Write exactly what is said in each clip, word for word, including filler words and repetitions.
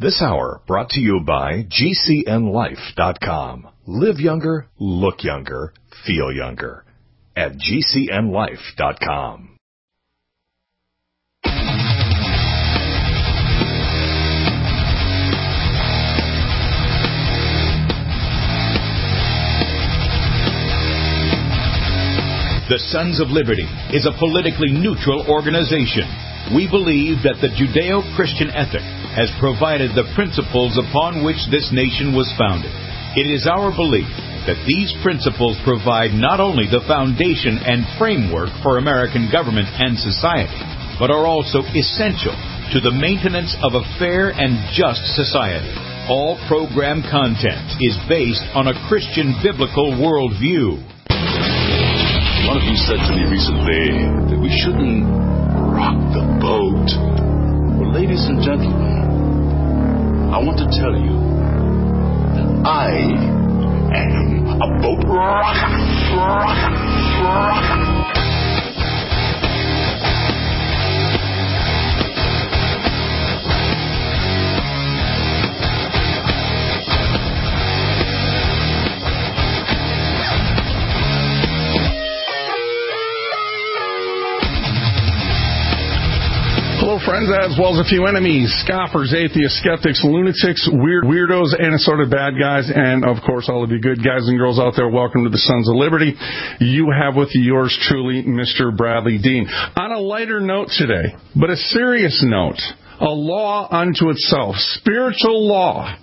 This hour brought to you by G C N life dot com. Live younger, look younger, feel younger at G C N life dot com. The Sons of Liberty is a politically neutral organization. We believe that the Judeo-Christian ethic has provided the principles upon which this nation was founded. It is our belief that these principles provide not only the foundation and framework for American government and society, but are also essential to the maintenance of a fair and just society. All program content is based on a Christian biblical worldview. One of you said to me recently that we shouldn't rock the boat. Well, ladies and gentlemen, I want to tell you that I am a boat rocker, rocker, rocker. Hello, friends, as well as a few enemies, scoffers, atheists, skeptics, lunatics, weird weirdos, and assorted bad guys, and, of course, all of you good guys and girls out there, welcome to the Sons of Liberty. You have with you yours truly, Mister Bradley Dean. On a lighter note today, but a serious note, a law unto itself, spiritual law.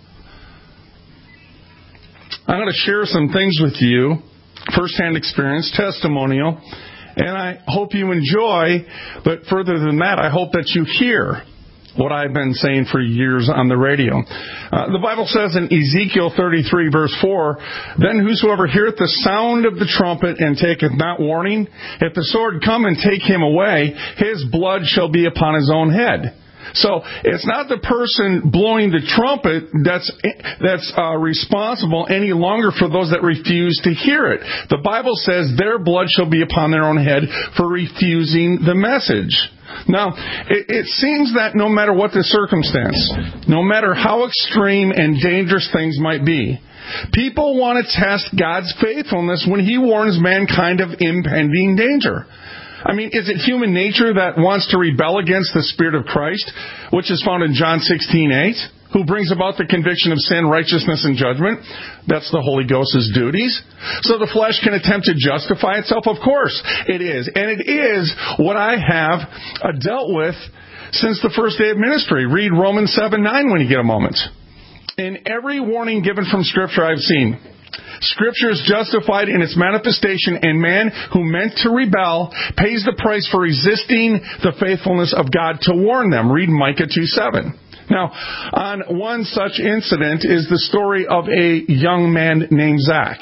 I'm going to share some things with you, firsthand experience, testimonial, and I hope you enjoy, but further than that, I hope that you hear what I've been saying for years on the radio. Uh, the Bible says in Ezekiel thirty-three, verse four, "Then whosoever heareth the sound of the trumpet and taketh not warning, if the sword come and take him away, his blood shall be upon his own head." So it's not the person blowing the trumpet that's that's uh, responsible any longer for those that refuse to hear it. The Bible says their blood shall be upon their own head for refusing the message. Now, it, it seems that no matter what the circumstance, no matter how extreme and dangerous things might be, people want to test God's faithfulness when He warns mankind of impending danger. I mean, is it human nature that wants to rebel against the Spirit of Christ, which is found in John sixteen eight, who brings about the conviction of sin, righteousness, and judgment? That's the Holy Ghost's duties. So the flesh can attempt to justify itself? Of course it is. And it is what I have uh, dealt with since the first day of ministry. Read Romans seven nine when you get a moment. In every warning given from Scripture I've seen, Scripture is justified in its manifestation, and man who meant to rebel pays the price for resisting the faithfulness of God to warn them. Read Micah two seven. Now, on one such incident is the story of a young man named Zach,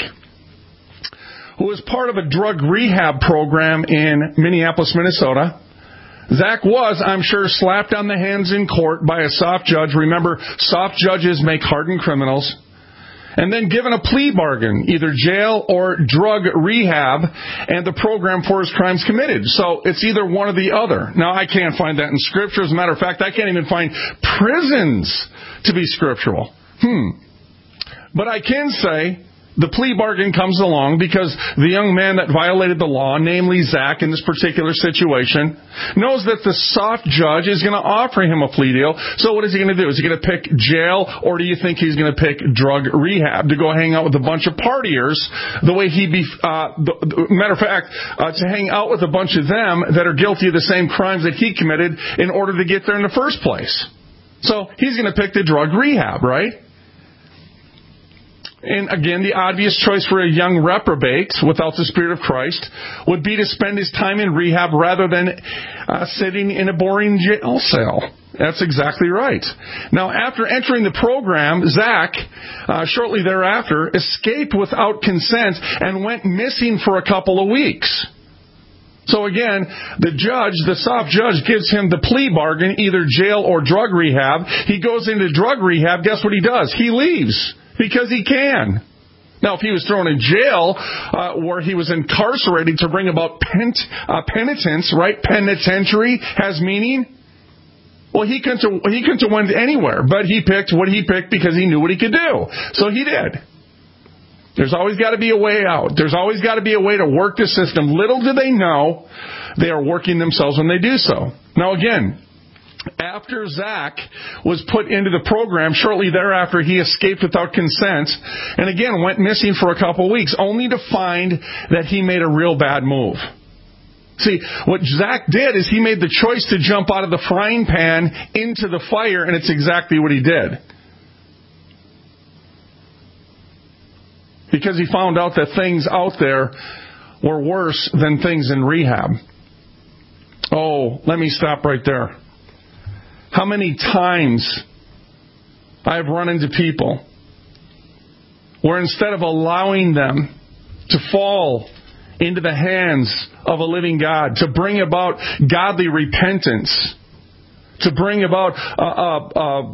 who was part of a drug rehab program in Minneapolis, Minnesota. Zach was, I'm sure, slapped on the hands in court by a soft judge. Remember, soft judges make hardened criminals. And then given a plea bargain, either jail or drug rehab, and the program for his crimes committed. So it's either one or the other. Now, I can't find that in Scripture. As a matter of fact, I can't even find prisons to be scriptural. Hmm. But I can say the plea bargain comes along because the young man that violated the law, namely Zach in this particular situation, knows that the soft judge is going to offer him a plea deal. So what is he going to do? Is he going to pick jail, or do you think he's going to pick drug rehab to go hang out with a bunch of partiers the way he be, uh, the, the, matter of fact, uh, to hang out with a bunch of them that are guilty of the same crimes that he committed in order to get there in the first place? So he's going to pick the drug rehab, right? And again, the obvious choice for a young reprobate without the Spirit of Christ would be to spend his time in rehab rather than uh, sitting in a boring jail cell. That's exactly right. Now, after entering the program, Zach, uh, shortly thereafter, escaped without consent and went missing for a couple of weeks. So again, the judge, the soft judge, gives him the plea bargain, either jail or drug rehab. He goes into drug rehab. Guess what he does? He leaves. Because he can. Now, if he was thrown in jail, uh, where he was incarcerated to bring about pent, uh, penitence, right? Penitentiary has meaning. Well, he couldn't have, he couldn't have went anywhere, but he picked what he picked because he knew what he could do. So he did. There's always got to be a way out. There's always got to be a way to work the system. Little do they know they are working themselves when they do so. Now, again, after Zach was put into the program, shortly thereafter he escaped without consent and again went missing for a couple weeks, only to find that he made a real bad move. See, what Zach did is he made the choice to jump out of the frying pan into the fire, and it's exactly what he did. Because he found out that things out there were worse than things in rehab. Oh, let me stop right there. How many times I've run into people where instead of allowing them to fall into the hands of a living God, to bring about godly repentance, to bring about uh, uh, uh,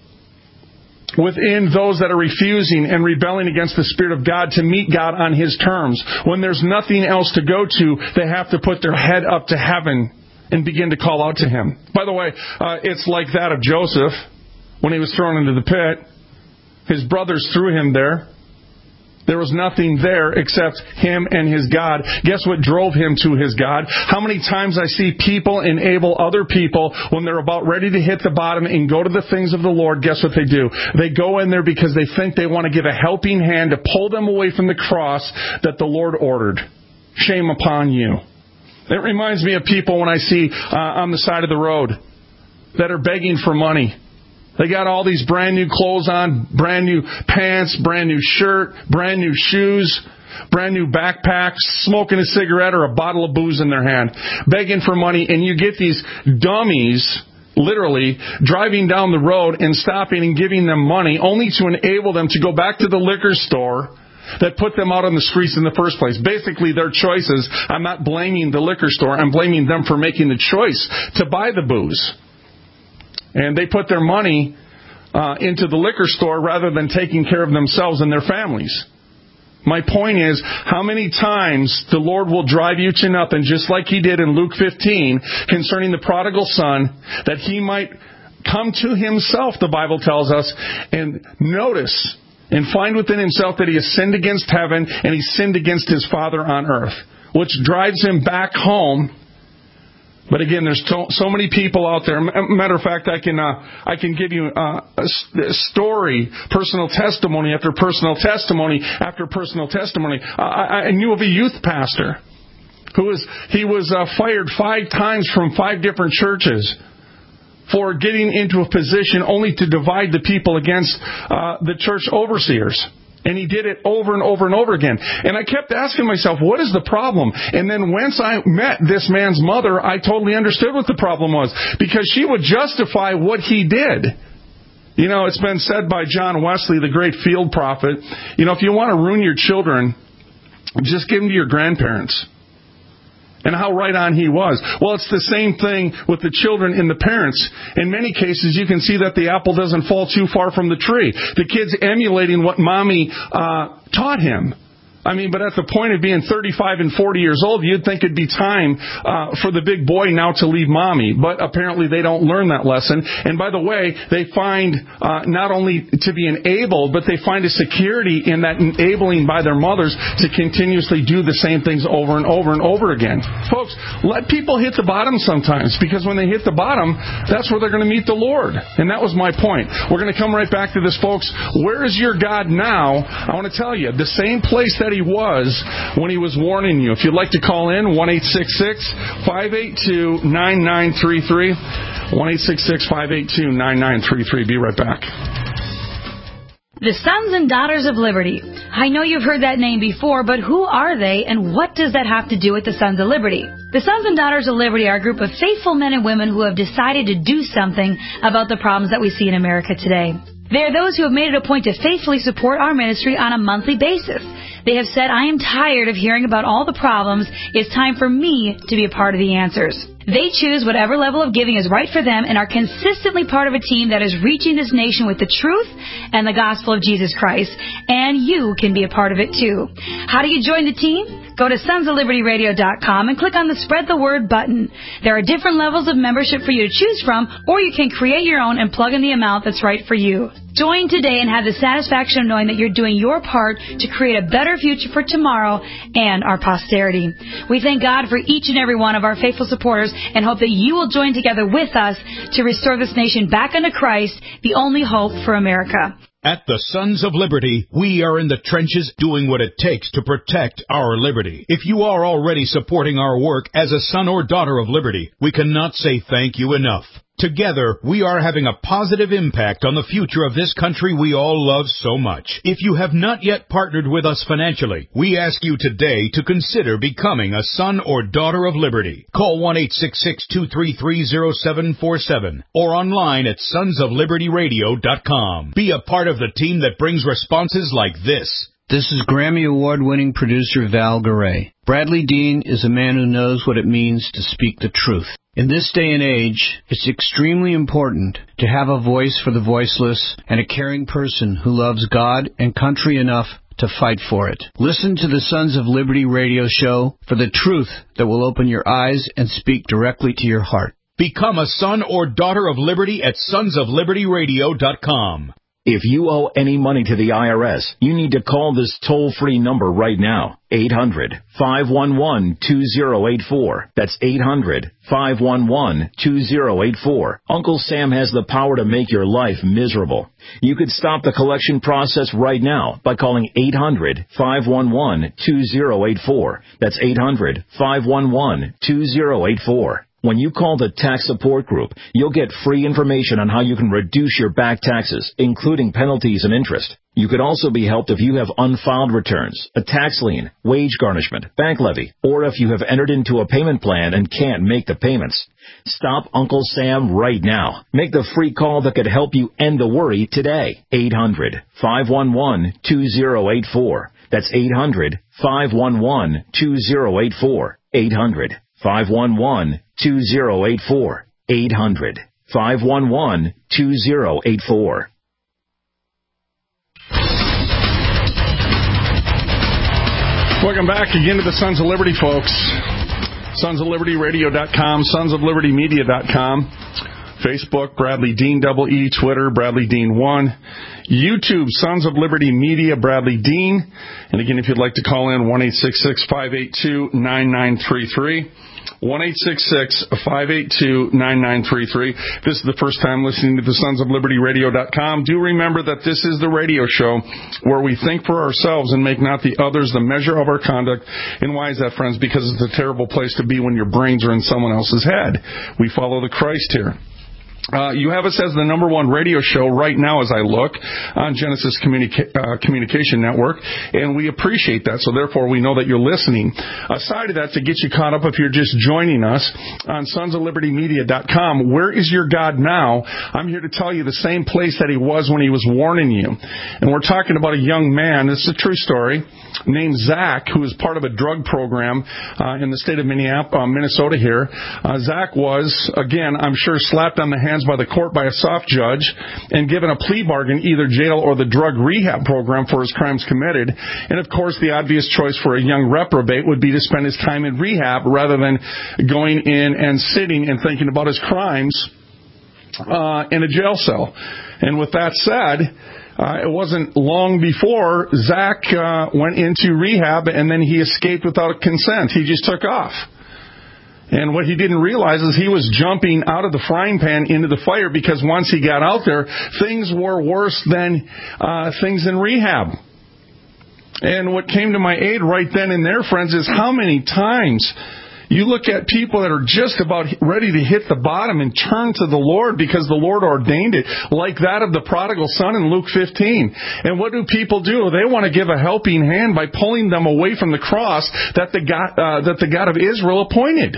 within those that are refusing and rebelling against the Spirit of God to meet God on His terms. When there's nothing else to go to, they have to put their head up to heaven and begin to call out to Him. By the way, uh, it's like that of Joseph when he was thrown into the pit. His brothers threw him there. There was nothing there except him and his God. Guess what drove him to his God? How many times I see people enable other people when they're about ready to hit the bottom and go to the things of the Lord, guess what they do? They go in there because they think they want to give a helping hand to pull them away from the cross that the Lord ordered. Shame upon you. It reminds me of people when I see uh, on the side of the road that are begging for money. They got all these brand new clothes on, brand new pants, brand new shirt, brand new shoes, brand new backpacks, smoking a cigarette or a bottle of booze in their hand, begging for money. And you get these dummies, literally, driving down the road and stopping and giving them money only to enable them to go back to the liquor store that put them out on the streets in the first place. Basically, their choices. I'm not blaming the liquor store. I'm blaming them for making the choice to buy the booze. And they put their money uh, into the liquor store rather than taking care of themselves and their families. My point is, how many times the Lord will drive you to nothing, just like He did in Luke fifteen, concerning the prodigal son, that he might come to himself, the Bible tells us, and notice and find within himself that he has sinned against heaven and he sinned against his Father on earth, which drives him back home. But again, there's to, so many people out there. Matter of fact, I can uh, I can give you uh, a, a story, personal testimony after personal testimony after personal testimony. Uh, I, I knew of a youth pastor who was he was uh, fired five times from five different churches for getting into a position only to divide the people against uh, the church overseers. And he did it over and over and over again. And I kept asking myself, what is the problem? And then once I met this man's mother, I totally understood what the problem was. Because she would justify what he did. You know, it's been said by John Wesley, the great field prophet, you know, if you want to ruin your children, just give them to your grandparents. And how right on he was. Well, it's the same thing with the children and the parents. In many cases, you can see that the apple doesn't fall too far from the tree. The kid's emulating what mommy uh, taught him. I mean, but at the point of being thirty-five and forty years old, you'd think it'd be time uh, for the big boy now to leave mommy. But apparently they don't learn that lesson. And by the way, they find uh, not only to be enabled, but they find a security in that enabling by their mothers to continuously do the same things over and over and over again. Folks, let people hit the bottom sometimes, because when they hit the bottom, that's where they're going to meet the Lord. And that was my point. We're going to come right back to this, folks. Where is your God now? I want to tell you, the same place that He was when He was warning you. If you'd like to call in, one eight six six, five eight two, nine nine three three. one eight six six, five eight two, nine nine three three. Be right back. The Sons and Daughters of Liberty. I know you've heard that name before, but who are they and what does that have to do with the Sons of Liberty? The Sons and Daughters of Liberty are a group of faithful men and women who have decided to do something about the problems that we see in America today. They are those who have made it a point to faithfully support our ministry on a monthly basis. They have said, I am tired of hearing about all the problems. It's time for me to be a part of the answers. They choose whatever level of giving is right for them and are consistently part of a team that is reaching this nation with the truth and the gospel of Jesus Christ. And you can be a part of it too. How do you join the team? Go to sons of liberty radio dot com and click on the Spread the Word button. There are different levels of membership for you to choose from, or you can create your own and plug in the amount that's right for you. Join today and have the satisfaction of knowing that you're doing your part to create a better future for tomorrow and our posterity. We thank God for each and every one of our faithful supporters and hope that you will join together with us to restore this nation back unto Christ, the only hope for America. At the Sons of Liberty, we are in the trenches doing what it takes to protect our liberty. If you are already supporting our work as a son or daughter of liberty, we cannot say thank you enough. Together, we are having a positive impact on the future of this country we all love so much. If you have not yet partnered with us financially, we ask you today to consider becoming a son or daughter of liberty. Call one eight six six, two three three, zero seven four seven or online at sons of liberty radio dot com. Be a part of the team that brings responses like this. This is Grammy Award-winning producer Val Garay. Bradley Dean is a man who knows what it means to speak the truth. In this day and age, it's extremely important to have a voice for the voiceless and a caring person who loves God and country enough to fight for it. Listen to the Sons of Liberty radio show for the truth that will open your eyes and speak directly to your heart. Become a son or daughter of liberty at sons of liberty radio dot com. If you owe any money to the I R S, you need to call this toll-free number right now, eight hundred, five one one, two zero eight four. That's eight hundred, five one one, two zero eight four. Uncle Sam has the power to make your life miserable. You could stop the collection process right now by calling eight hundred, five one one, two zero eight four. That's eight hundred, five one one, two zero eight four. When you call the tax support group, you'll get free information on how you can reduce your back taxes, including penalties and interest. You could also be helped if you have unfiled returns, a tax lien, wage garnishment, bank levy, or if you have entered into a payment plan and can't make the payments. Stop Uncle Sam right now. Make the free call that could help you end the worry today. eight hundred, five one one, two zero eight four. That's eight hundred, five one one, two zero eight four. eight hundred, five one one, two zero eight four. eight hundred, five one one, two zero eight four. Welcome back again to the Sons of Liberty, folks. sons of liberty radio dot com, sons of liberty media dot com, Facebook, Bradley Dean, double E, Twitter, Bradley Dean one, YouTube, Sons of Liberty Media, Bradley Dean. And again, if you'd like to call in, one eight six six, five eight two, nine nine three three. one eight six six, five eight two, nine nine three three. If this is the first time listening to the sons of liberty radio dot com, do remember that this is the radio show where we think for ourselves and make not the others the measure of our conduct. And why is that, friends? Because it's a terrible place to be when your brains are in someone else's head. We follow the Christ here. Uh, you have us as the number one radio show right now as I look on Genesis Communica- uh, Communication Network, and we appreciate that, so therefore we know that you're listening. Aside of that, to get you caught up if you're just joining us on sons of liberty media dot com, where is your God now? I'm here to tell you the same place that he was when he was warning you. And we're talking about a young man, this is a true story, named Zach, who is part of a drug program uh, in the state of Minneapolis, uh, Minnesota here. Uh, Zach was, again, I'm sure, slapped on the hand by the court by a soft judge and given a plea bargain, either jail or the drug rehab program for his crimes committed. And of course, the obvious choice for a young reprobate would be to spend his time in rehab rather than going in and sitting and thinking about his crimes uh, in a jail cell. And with that said, Uh, it wasn't long before Zach uh, went into rehab, and then he escaped without consent. He just took off. And what he didn't realize is he was jumping out of the frying pan into the fire, because once he got out there, things were worse than uh, things in rehab. And what came to my aid right then and there, friends, is how many times you look at people that are just about ready to hit the bottom and turn to the Lord because the Lord ordained it, like that of the prodigal son in Luke fifteen. And what do people do? They want to give a helping hand by pulling them away from the cross that the God, uh, that the God of Israel appointed.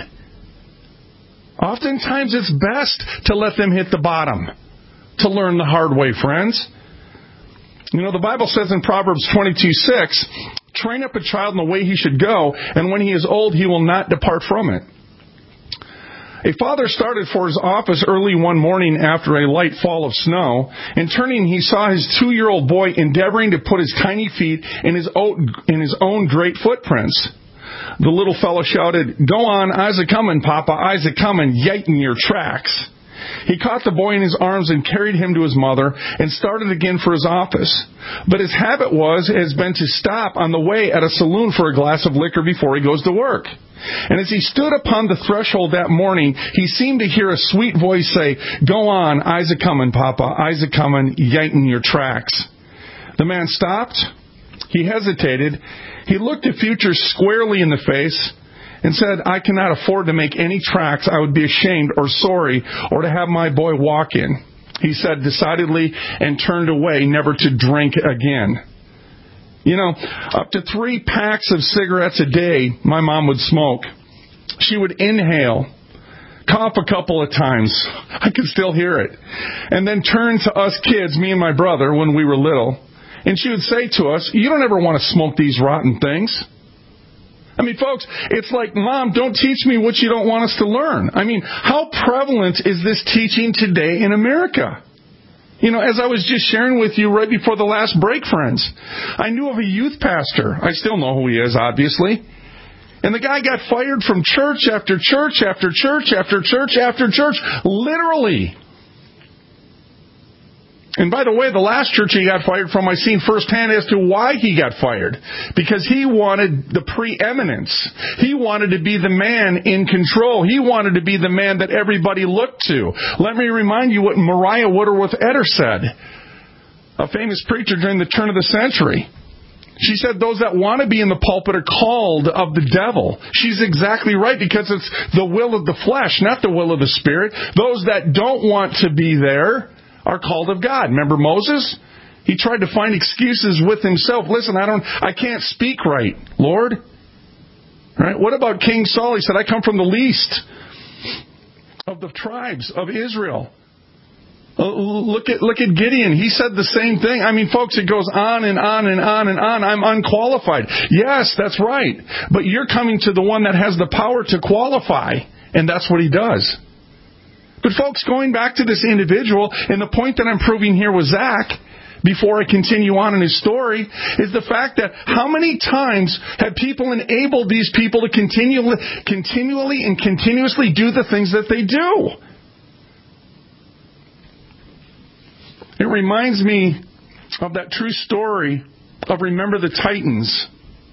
Oftentimes it's best to let them hit the bottom, to learn the hard way, friends. You know, the Bible says in Proverbs twenty-two six, train up a child in the way he should go, and when he is old, he will not depart from it. A father started for his office early one morning after a light fall of snow, and turning he saw his two-year-old boy endeavoring to put his tiny feet in his own, in his own great footprints. The little fellow shouted, "Go on, I's a comin', Papa, I's a comin', yightin' your tracks." He caught the boy in his arms and carried him to his mother and started again for his office. But his habit was, has been to stop on the way at a saloon for a glass of liquor before he goes to work. And as he stood upon the threshold that morning, he seemed to hear a sweet voice say, "Go on, I's a comin', Papa, I's a comin', yightin' your tracks." The man stopped. He hesitated. He looked the future squarely in the face and said, "I cannot afford to make any tracks I would be ashamed or sorry or to have my boy walk in," he said decidedly, and turned away, never to drink again. You know, up to three packs of cigarettes a day my mom would smoke. She would inhale, cough a couple of times. I could still hear it. And then turn to us kids, me and my brother, when we were little. And she would say to us, "You don't ever want to smoke these rotten things." I mean, folks, it's like, Mom, don't teach me what you don't want us to learn. I mean, how prevalent is this teaching today in America? You know, as I was just sharing with you right before the last break, friends, I knew of a youth pastor. I still know who he is, obviously. And the guy got fired from church after church after church after church after church, literally. And by the way, the last church he got fired from, I seen firsthand as to why he got fired. Because he wanted the preeminence. He wanted to be the man in control. He wanted to be the man that everybody looked to. Let me remind you what Mariah Woodworth Etter said, a famous preacher during the turn of the century. She said those that want to be in the pulpit are called of the devil. She's exactly right, because it's the will of the flesh, not the will of the Spirit. Those that don't want to be there are called of God. Remember Moses? He tried to find excuses with himself. Listen, I don't, I can't speak right, Lord. Right? What about King Saul? He said, "I come from the least of the tribes of Israel." Uh, look at look at Gideon. He said the same thing. I mean, folks, it goes on and on and on and on. I'm unqualified. Yes, that's right. But you're coming to the one that has the power to qualify, and that's what he does. But folks, going back to this individual, and the point that I'm proving here with Zach, before I continue on in his story, is the fact that how many times have people enabled these people to continually, continually and continuously do the things that they do? It reminds me of that true story of Remember the Titans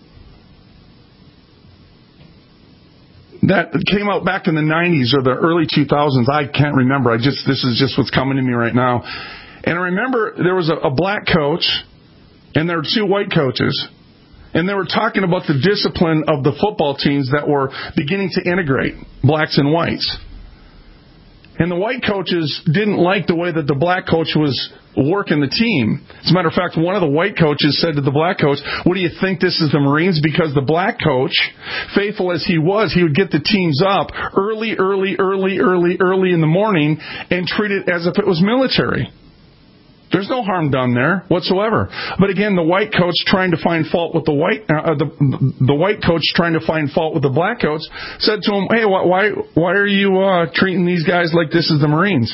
that came out back in the nineties or the early two thousands. I can't remember. I just this is just what's coming to me right now. And I remember there was a, a black coach and there were two white coaches. And they were talking about the discipline of the football teams that were beginning to integrate blacks and whites. And the white coaches didn't like the way that the black coach was working the team. As a matter of fact, one of the white coaches said to the black coach, "What do you think this is, the Marines?" Because the black coach, faithful as he was, he would get the teams up early, early, early, early, early in the morning and treat it as if it was military. There's no harm done there whatsoever. But again, the white coach trying to find fault with the white, uh, the the white coach trying to find fault with the black coach said to him, "Hey, why why are you uh, treating these guys like this is the Marines?"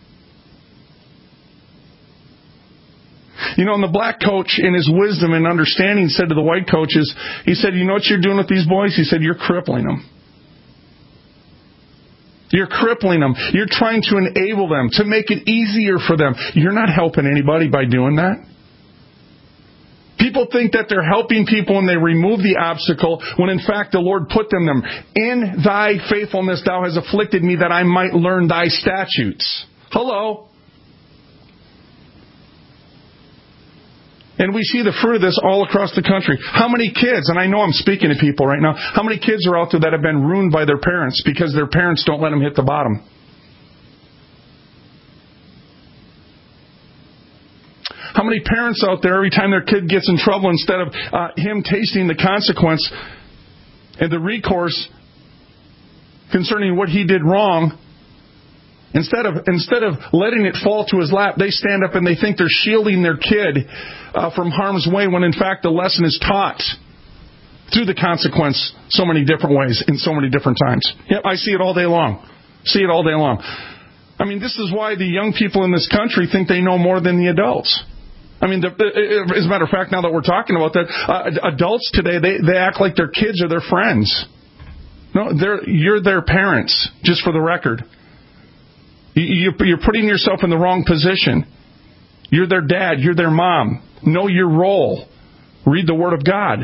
You know, and the black coach, in his wisdom and understanding, said to the white coaches, he said, "You know what you're doing with these boys?" He said, "You're crippling them. You're crippling them. You're trying to enable them, to make it easier for them. You're not helping anybody by doing that." People think that they're helping people when they remove the obstacle, when in fact the Lord put them there. "In thy faithfulness thou hast afflicted me, that I might learn thy statutes." Hello. And we see the fruit of this all across the country. How many kids, and I know I'm speaking to people right now, how many kids are out there that have been ruined by their parents because their parents don't let them hit the bottom? How many parents out there, every time their kid gets in trouble, instead of uh, him tasting the consequence and the recourse concerning what he did wrong, Instead of instead of letting it fall to his lap, they stand up and they think they're shielding their kid uh, from harm's way, when in fact the lesson is taught through the consequence so many different ways in so many different times. Yep, I see it all day long. See it all day long. I mean, this is why the young people in this country think they know more than the adults. I mean, the, as a matter of fact, now that we're talking about that, uh, adults today, they, they act like their kids are their friends. No, they're, you're their parents, just for the record. You, you're putting yourself in the wrong position. You're their dad. You're their mom. Know your role. Read the Word of God.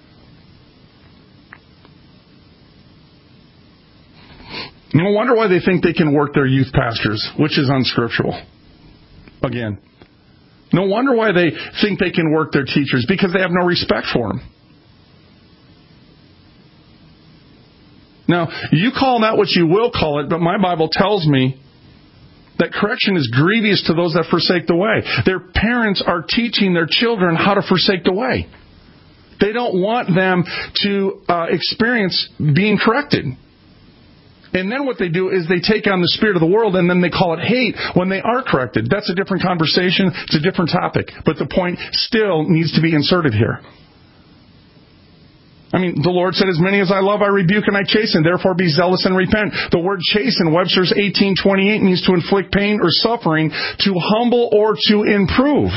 No wonder why they think they can work their youth pastors, which is unscriptural. Again. No wonder why they think they can work their teachers, because they have no respect for them. Now, you call that what you will call it, but my Bible tells me that correction is grievous to those that forsake the way. Their parents are teaching their children how to forsake the way. They don't want them to uh, experience being corrected. And then what they do is they take on the spirit of the world, and then they call it hate when they are corrected. That's a different conversation. It's a different topic. But the point still needs to be inserted here. I mean, the Lord said, as many as I love, I rebuke and I chasten. Therefore be zealous and repent. The word chasten, Webster's eighteen twenty-eight, means to inflict pain or suffering, to humble or to improve.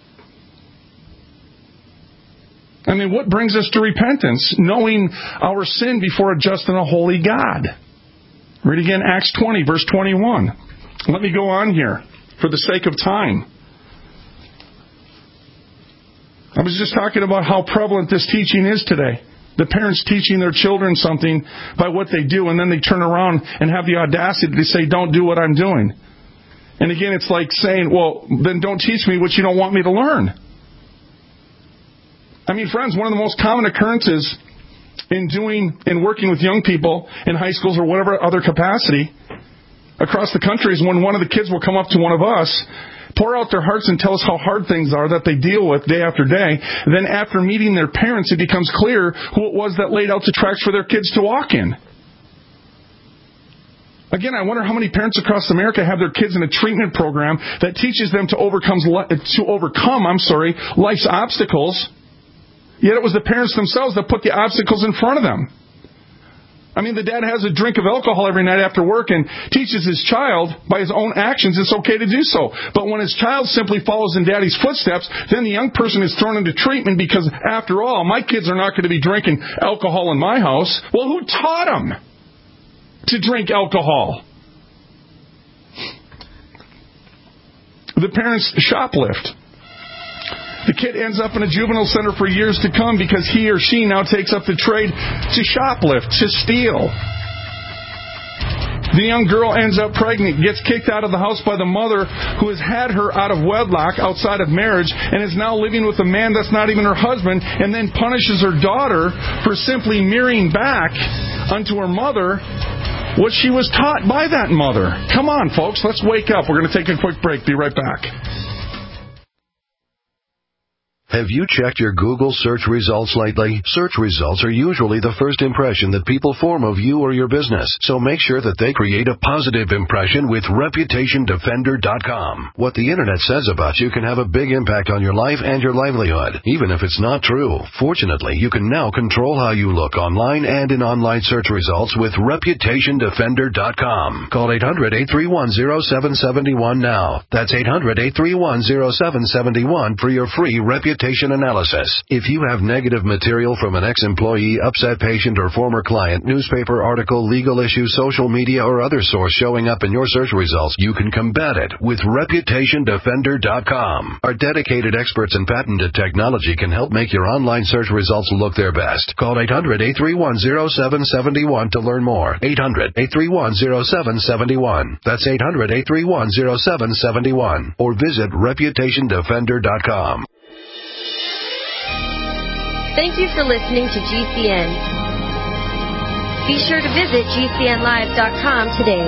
I mean, what brings us to repentance? Knowing our sin before a just and a holy God. Read again Acts twenty, verse twenty-one. Let me go on here for the sake of time. I was just talking about how prevalent this teaching is today. The parents teaching their children something by what they do, and then they turn around and have the audacity to say, don't do what I'm doing. And again, it's like saying, well, then don't teach me what you don't want me to learn. I mean, friends, one of the most common occurrences in doing and working with young people in high schools or whatever other capacity across the country is when one of the kids will come up to one of us, pour out their hearts and tell us how hard things are that they deal with day after day. Then after meeting their parents, it becomes clear who it was that laid out the tracks for their kids to walk in. Again, I wonder how many parents across America have their kids in a treatment program that teaches them to overcome, to overcome, I'm sorry, life's obstacles. Yet it was the parents themselves that put the obstacles in front of them. I mean, the dad has a drink of alcohol every night after work and teaches his child by his own actions it's okay to do so. But when his child simply follows in daddy's footsteps, then the young person is thrown into treatment because, after all, my kids are not going to be drinking alcohol in my house. Well, who taught them to drink alcohol? The parents shoplift. The kid ends up in a juvenile center for years to come because he or she now takes up the trade to shoplift, to steal. The young girl ends up pregnant, gets kicked out of the house by the mother who has had her out of wedlock, outside of marriage, and is now living with a man that's not even her husband, and then punishes her daughter for simply mirroring back unto her mother what she was taught by that mother. Come on, folks, let's wake up. We're going to take a quick break. Be right back. Have you checked your Google search results lately? Search results are usually the first impression that people form of you or your business, so make sure that they create a positive impression with Reputation Defender dot com. What the Internet says about you can have a big impact on your life and your livelihood, even if it's not true. Fortunately, you can now control how you look online and in online search results with Reputation Defender dot com. Call eight hundred, eight three one, zero seven seven one now. That's eight hundred, eight three one, zero seven seven one for your free reputation analysis. If you have negative material from an ex-employee, upset patient, or former client, newspaper article, legal issue, social media, or other source showing up in your search results, you can combat it with Reputation Defender dot com. Our dedicated experts in patented technology can help make your online search results look their best. Call eight hundred, eight three one, zero seven seven one to learn more. eight hundred, eight three one, zero seven seven one. That's eight hundred, eight three one, zero seven seven one. Or visit Reputation Defender dot com. Thank you for listening to G C N. Be sure to visit G C N live dot com today.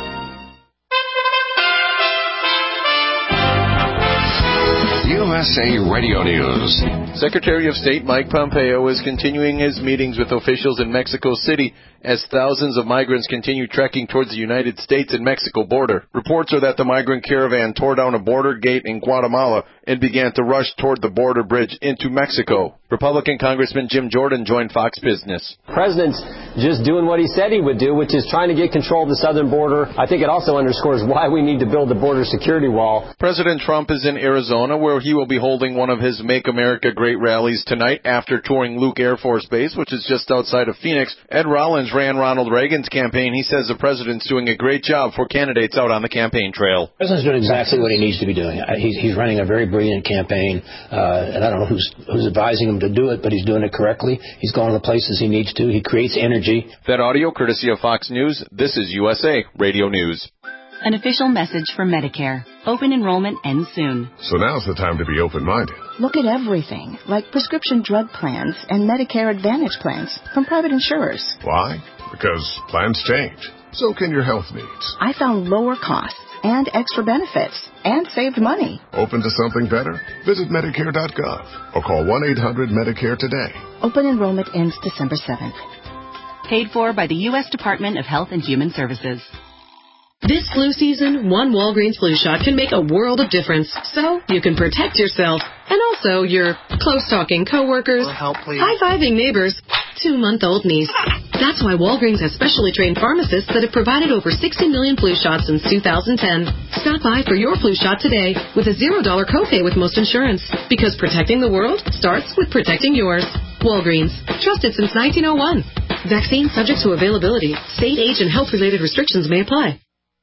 U S A Radio News. Secretary of State Mike Pompeo is continuing his meetings with officials in Mexico City as thousands of migrants continue trekking towards the United States and Mexico border. Reports are that the migrant caravan tore down a border gate in Guatemala and began to rush toward the border bridge into Mexico. Republican Congressman Jim Jordan joined Fox Business. The president's just doing what he said he would do, which is trying to get control of the southern border. I think it also underscores why we need to build the border security wall. President Trump is in Arizona, where he will be holding one of his Make America Great rallies tonight after touring Luke Air Force Base, which is just outside of Phoenix. Ed Rollins ran Ronald Reagan's campaign. He says the president's doing a great job for candidates out on the campaign trail. The president's doing exactly what he needs to be doing. He's, he's running a very brilliant campaign, uh, and I don't know who's, who's advising him to do it, but he's doing it correctly. He's going to the places he needs to. He creates energy. That audio courtesy of Fox News. This is U S A Radio News. An official message from Medicare. Open enrollment ends soon. So now's the time to be open-minded. Look at everything, like prescription drug plans and Medicare Advantage plans from private insurers. Why? Because plans change. So can your health needs. I found lower costs and extra benefits and saved money. Open to something better? Visit Medicare dot gov or call one eight hundred Medicare today. Open enrollment ends December seventh. Paid for by the U S Department of Health and Human Services. This flu season, one Walgreens flu shot can make a world of difference. So you can protect yourself and also your close-talking coworkers, high-fiving neighbors, two-month-old niece. That's why Walgreens has specially trained pharmacists that have provided over sixty million flu shots since two thousand ten. Stop by for your flu shot today with a zero dollar copay with most insurance. Because protecting the world starts with protecting yours. Walgreens. Trusted since nineteen oh one. Vaccine subject to availability. State, age, and health-related restrictions may apply.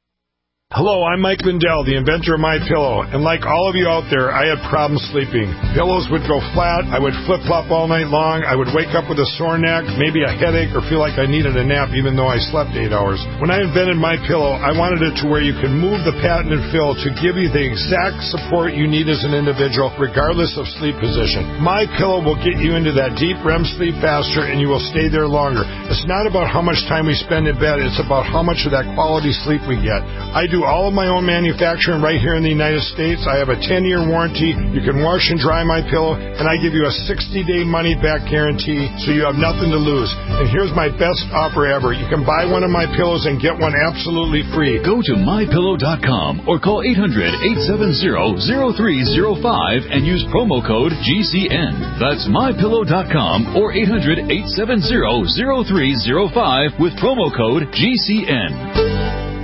Hello, I'm Mike Lindell, the inventor of MyPillow, and like all of you out there, I had problems sleeping. Pillows would go flat, I would flip-flop all night long, I would wake up with a sore neck, maybe a headache, or feel like I needed a nap even though I slept eight hours. When I invented MyPillow, I wanted it to where you can move the patented fill to give you the exact support you need as an individual, regardless of sleep position. MyPillow will get you into that deep R E M sleep faster, and you will stay there longer. It's not about how much time we spend in bed, it's about how much of that quality sleep we get. I do all of my own manufacturing right here in the United States. I have a ten-year warranty. You can wash and dry my pillow, and I give you a sixty-day money-back guarantee, so you have nothing to lose. And here's my best offer ever. You can buy one of my pillows and get one absolutely free. Go to my pillow dot com or call eight hundred, eight seven zero, zero three zero five and use promo code G C N. That's my pillow dot com or eight hundred, eight seven zero, zero three zero five with promo code G C N.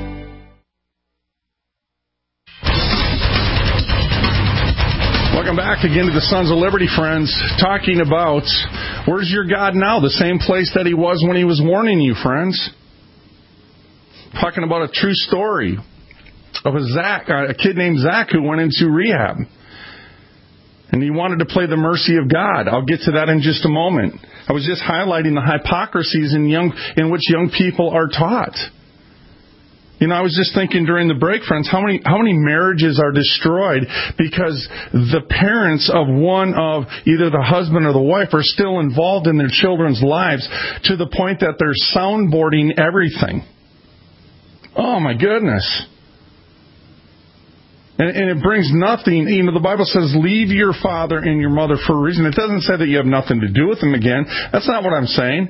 Welcome back again to the Sons of Liberty, friends, talking about where's your God now? The same place that he was when he was warning you, friends. Talking about a true story of a Zach, a kid named Zach who went into rehab. And he wanted to play the mercy of God. I'll get to that in just a moment. I was just highlighting the hypocrisies in young in which young people are taught. You know, I was just thinking during the break, friends, how many how many marriages are destroyed because the parents of one of either the husband or the wife are still involved in their children's lives to the point that they're soundboarding everything. Oh, my goodness. And, and it brings nothing. You know, the Bible says, leave your father and your mother for a reason. It doesn't say that you have nothing to do with them again. That's not what I'm saying.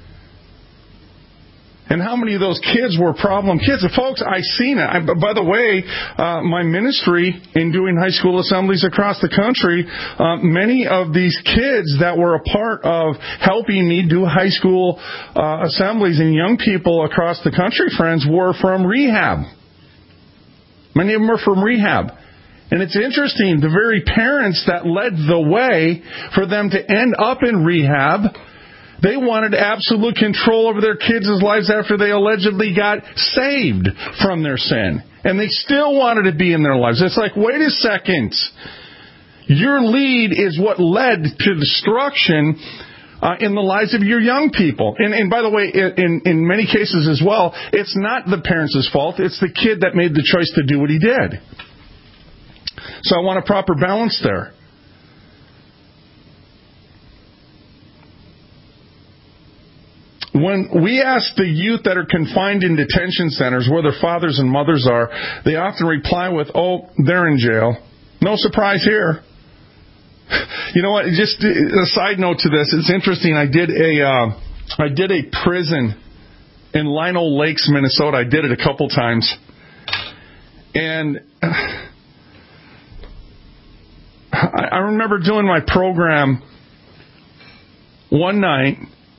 And how many of those kids were problem kids? And folks, I've seen it. I, by the way, uh, my ministry in doing high school assemblies across the country, uh, many of these kids that were a part of helping me do high school uh, assemblies and young people across the country, friends, were from rehab. Many of them were from rehab. And it's interesting, the very parents that led the way for them to end up in rehab, they wanted absolute control over their kids' lives after they allegedly got saved from their sin. And they still wanted to be in their lives. It's like, wait a second. Your lead is what led to destruction uh, in the lives of your young people. And, and by the way, in, in many cases as well, it's not the parents' fault. It's the kid that made the choice to do what he did. So I want a proper balance there. When we ask the youth that are confined in detention centers where their fathers and mothers are, they often reply with, oh, they're in jail. No surprise here. You know what? Just a side note to this. It's interesting. I did a, uh, I did a prison in Lino Lakes, Minnesota. I did it a couple times. And I, I remember doing my program one night,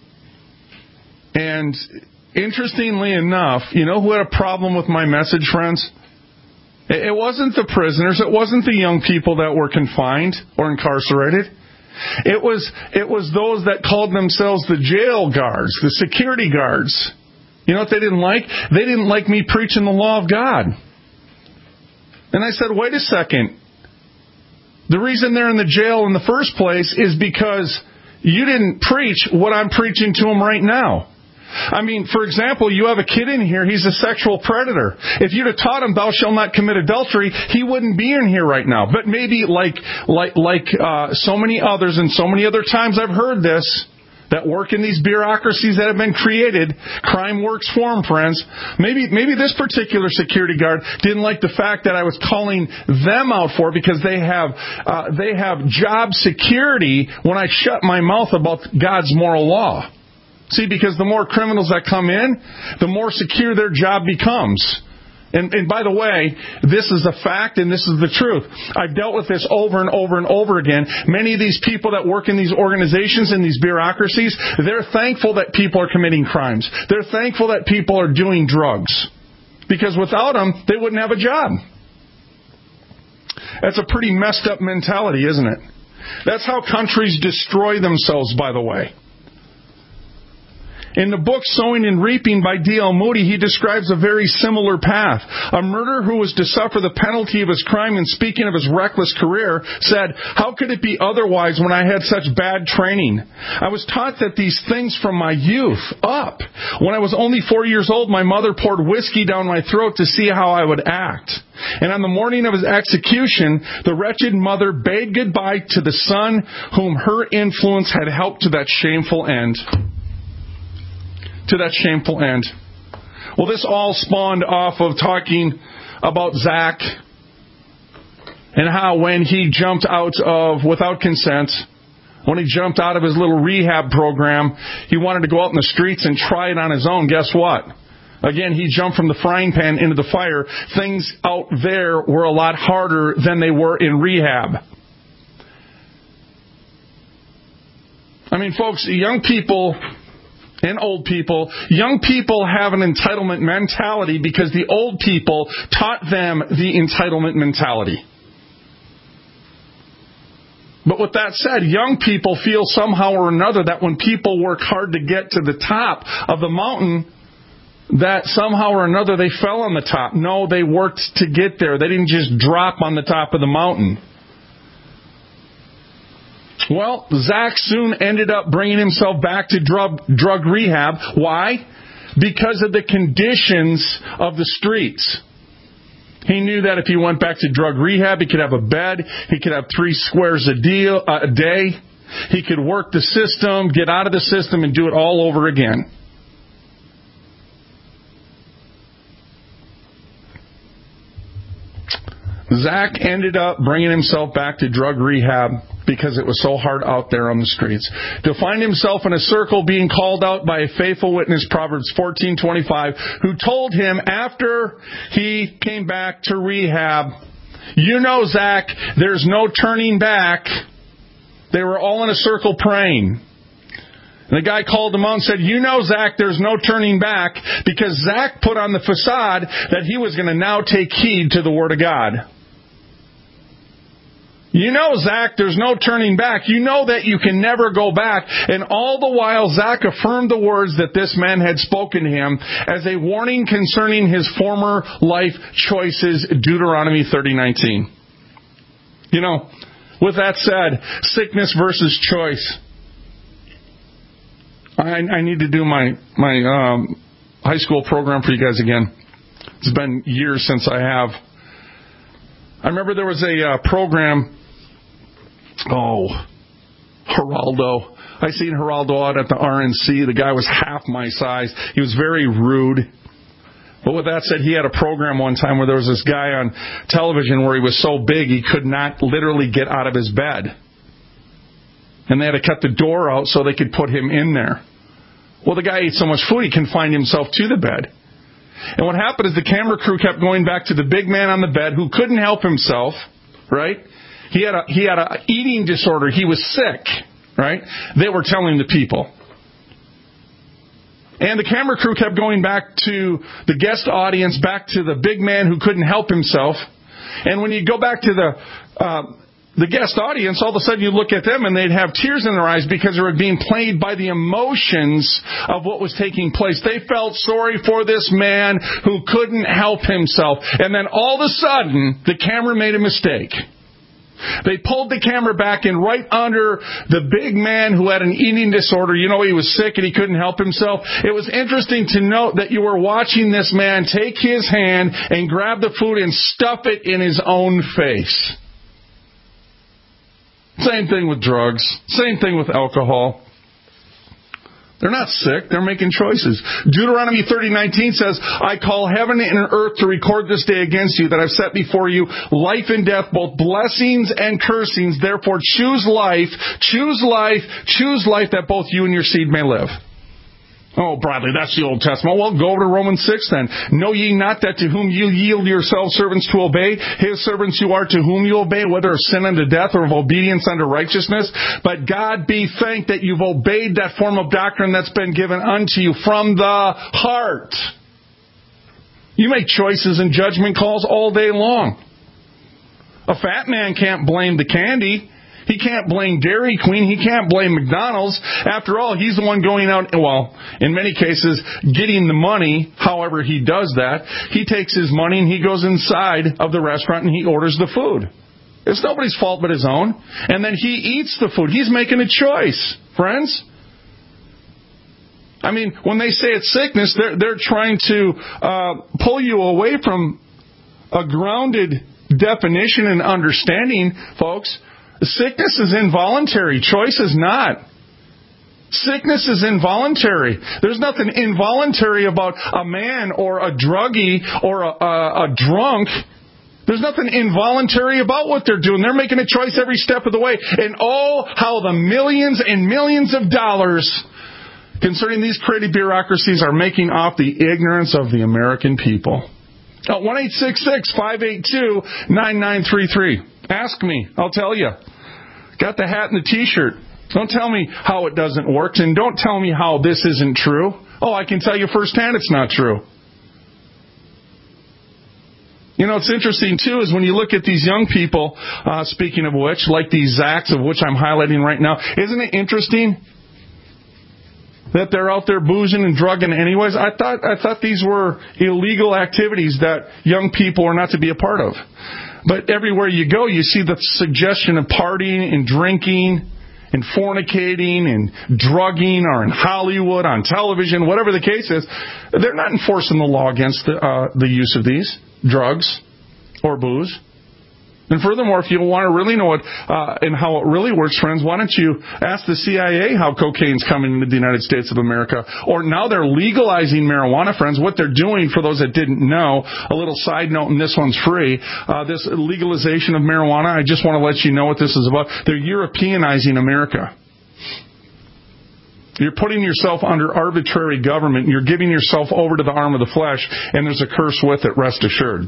and interestingly enough, you know who had a problem with my message, friends? It, it wasn't the prisoners. It wasn't the young people that were confined or incarcerated. It was it was those that called themselves the jail guards, the security guards. You know what they didn't like? They didn't like me preaching the law of God. And I said, wait a second. The reason they're in the jail in the first place is because you didn't preach what I'm preaching to them right now. I mean, for example, you have a kid in here, he's a sexual predator. If you'd have taught him, thou shalt not commit adultery, he wouldn't be in here right now. But maybe like like like uh, so many others and so many other times I've heard this, that work in these bureaucracies that have been created, crime works for them, friends. Maybe maybe this particular security guard didn't like the fact that I was calling them out for it because they have uh, they have job security when I shut my mouth about God's moral law. See, because the more criminals that come in, the more secure their job becomes. And, and by the way, this is a fact and this is the truth. I've dealt with this over and over and over again. Many of these people that work in these organizations and these bureaucracies, they're thankful that people are committing crimes. They're thankful that people are doing drugs. Because without them, they wouldn't have a job. That's a pretty messed up mentality, isn't it? That's how countries destroy themselves, by the way. In the book Sowing and Reaping by D L Moody, he describes a very similar path. A murderer who was to suffer the penalty of his crime, and speaking of his reckless career, said, "How could it be otherwise when I had such bad training? I was taught that these things from my youth up. When I was only four years old, my mother poured whiskey down my throat to see how I would act. And on the morning of his execution, the wretched mother bade goodbye to the son whom her influence had helped to that shameful end." To that shameful end. Well, this all spawned off of talking about Zach and how when he jumped out of, without consent, when he jumped out of his little rehab program, he wanted to go out in the streets and try it on his own. Guess what? Again, he jumped from the frying pan into the fire. Things out there were a lot harder than they were in rehab. I mean, folks, young people and old people, young people have an entitlement mentality because the old people taught them the entitlement mentality. But with that said, young people feel somehow or another that when people work hard to get to the top of the mountain, that somehow or another they fell on the top. No, they worked to get there. They didn't just drop on the top of the mountain. Well, Zach soon ended up bringing himself back to drug, drug rehab. Why? Because of the conditions of the streets. He knew that if he went back to drug rehab, he could have a bed, he could have three squares a, deal, uh, a day, he could work the system, get out of the system, and do it all over again. Zach ended up bringing himself back to drug rehab because it was so hard out there on the streets. To find himself in a circle being called out by a faithful witness, Proverbs fourteen twenty-five, who told him after he came back to rehab, "You know, Zach, there's no turning back." They were all in a circle praying. And the guy called him out and said, "You know, Zach, there's no turning back," because Zach put on the facade that he was going to now take heed to the Word of God. You know, Zach, there's no turning back. You know that you can never go back. And all the while, Zach affirmed the words that this man had spoken to him as a warning concerning his former life choices, Deuteronomy thirty nineteen. You know, with that said, sickness versus choice. I, I need to do my, my um, high school program for you guys again. It's been years since I have. I remember there was a uh, program. Oh, Geraldo. I seen Geraldo out at the R N C. The guy was half my size. He was very rude. But with that said, he had a program one time where there was this guy on television where he was so big he could not literally get out of his bed. And they had to cut the door out so they could put him in there. Well, the guy ate so much food he confined himself to the bed. And what happened is the camera crew kept going back to the big man on the bed who couldn't help himself, right? He had a he had an eating disorder. He was sick, right? They were telling the people. And the camera crew kept going back to the guest audience, back to the big man who couldn't help himself. And when you go back to the uh, the guest audience, all of a sudden you look at them and they'd have tears in their eyes because they were being played by the emotions of what was taking place. They felt sorry for this man who couldn't help himself. And then all of a sudden, the camera made a mistake. They pulled the camera back in right under the big man who had an eating disorder. You know, he was sick and he couldn't help himself. It was interesting to note that you were watching this man take his hand and grab the food and stuff it in his own face. Same thing with drugs. Same thing with alcohol. They're not sick. They're making choices. Deuteronomy thirty nineteen says, I call heaven and earth to record this day against you that I've set before you life and death, both blessings and cursings. Therefore choose life, choose life, choose life that both you and your seed may live. Oh, Bradley, that's the Old Testament. Well, go over to Romans six then. Know ye not that to whom you yield yourselves servants to obey, his servants you are to whom you obey, whether of sin unto death or of obedience unto righteousness? But God be thanked that you've obeyed that form of doctrine that's been given unto you from the heart. You make choices and judgment calls all day long. A fat man can't blame the candy. He can't blame Dairy Queen. He can't blame McDonald's. After all, he's the one going out, well, in many cases, getting the money. However he does that, he takes his money and he goes inside of the restaurant and he orders the food. It's nobody's fault but his own. And then he eats the food. He's making a choice, friends. I mean, when they say it's sickness, they're, they're trying to uh, pull you away from a grounded definition and understanding, folks. Sickness is involuntary. Choice is not. Sickness is involuntary. There's nothing involuntary about a man or a druggie or a, a, a drunk. There's nothing involuntary about what they're doing. They're making a choice every step of the way. And oh, how the millions and millions of dollars concerning these crazy bureaucracies are making off the ignorance of the American people. Oh, one eight six six, five eight two, nine nine three three. Ask me. I'll tell you. Got the hat and the T-shirt. Don't tell me how it doesn't work, and don't tell me how this isn't true. Oh, I can tell you firsthand it's not true. You know, it's interesting, too, is when you look at these young people, uh, speaking of which, like these Zacks of which I'm highlighting right now, isn't it interesting that they're out there boozing and drugging anyways? I thought I thought these were illegal activities that young people are not to be a part of. But everywhere you go, you see the suggestion of partying and drinking and fornicating and drugging, or in Hollywood, on television, whatever the case is. They're not enforcing the law against the, uh, the use of these drugs or booze. And furthermore, if you want to really know it uh, and how it really works, friends, why don't you ask the C I A how cocaine's coming into the United States of America? Or now they're legalizing marijuana, friends. What they're doing, for those that didn't know, a little side note, and this one's free, uh, this legalization of marijuana, I just want to let you know what this is about. They're Europeanizing America. You're putting yourself under arbitrary government. You're giving yourself over to the arm of the flesh, and there's a curse with it, rest assured.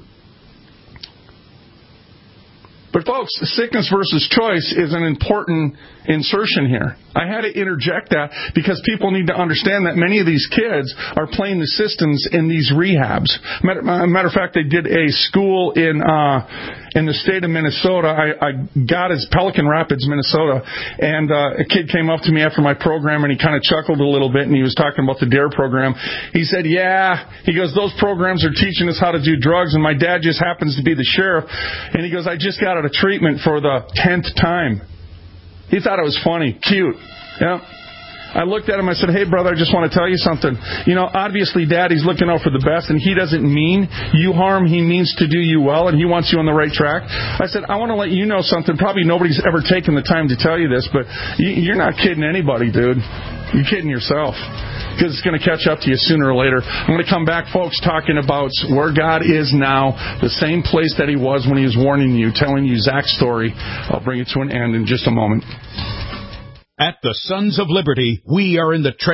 But folks, sickness versus choice is an important insertion here. I had to interject that because people need to understand that many of these kids are playing the systems in these rehabs. Matter, matter of fact, they did a school in uh, in the state of Minnesota. I, I got as Pelican Rapids, Minnesota, and uh, a kid came up to me after my program and he kind of chuckled a little bit and he was talking about the DARE program. He said, yeah, he goes, those programs are teaching us how to do drugs, and my dad just happens to be the sheriff. And he goes, I just got out of treatment for the tenth time. He thought it was funny, cute. Yeah. I looked at him, I said, hey, brother, I just want to tell you something. You know, obviously, Daddy's looking out for the best, and he doesn't mean you harm. He means to do you well, and he wants you on the right track. I said, I want to let you know something. Probably nobody's ever taken the time to tell you this, but you're not kidding anybody, dude. You're kidding yourself. Because it's going to catch up to you sooner or later. I'm going to come back, folks, talking about where God is now, the same place that he was when he was warning you, telling you Zach's story. I'll bring it to an end in just a moment. At the Sons of Liberty, we are in the trenches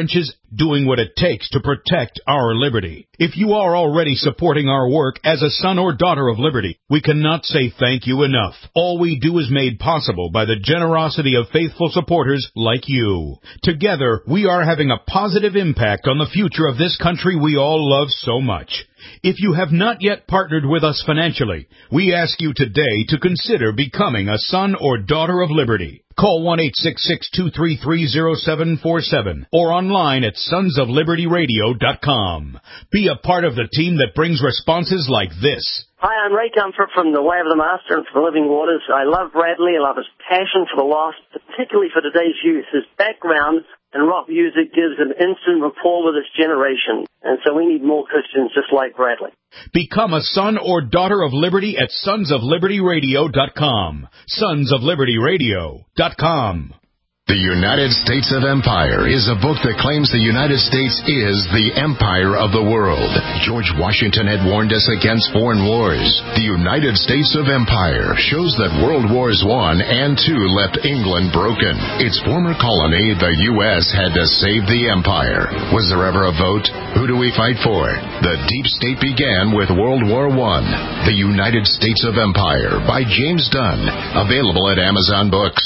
doing what it takes to protect our liberty. If you are already supporting our work as a son or daughter of liberty, we cannot say thank you enough. All we do is made possible by the generosity of faithful supporters like you. Together, we are having a positive impact on the future of this country we all love so much. If you have not yet partnered with us financially, we ask you today to consider becoming a son or daughter of liberty. Call one eight six six, two three three, zero seven four seven or online at sons of liberty radio dot com. Be a part of the team that brings responses like this. Hi, I'm Ray Comfort from The Way of the Master and for the Living Waters. I love Bradley. I love his passion for the lost, particularly for today's youth. His background in rock music gives an instant rapport with this generation. And so we need more Christians just like Bradley. Become a son or daughter of liberty at sons of liberty radio dot com. sons of liberty radio dot com. The United States of Empire is a book that claims the United States is the empire of the world. George Washington had warned us against foreign wars. The United States of Empire shows that World Wars One and Two left England broken. Its former colony, the U S, had to save the empire. Was there ever a vote? Who do we fight for? The deep state began with World War One. The United States of Empire by James Dunn. Available at Amazon Books.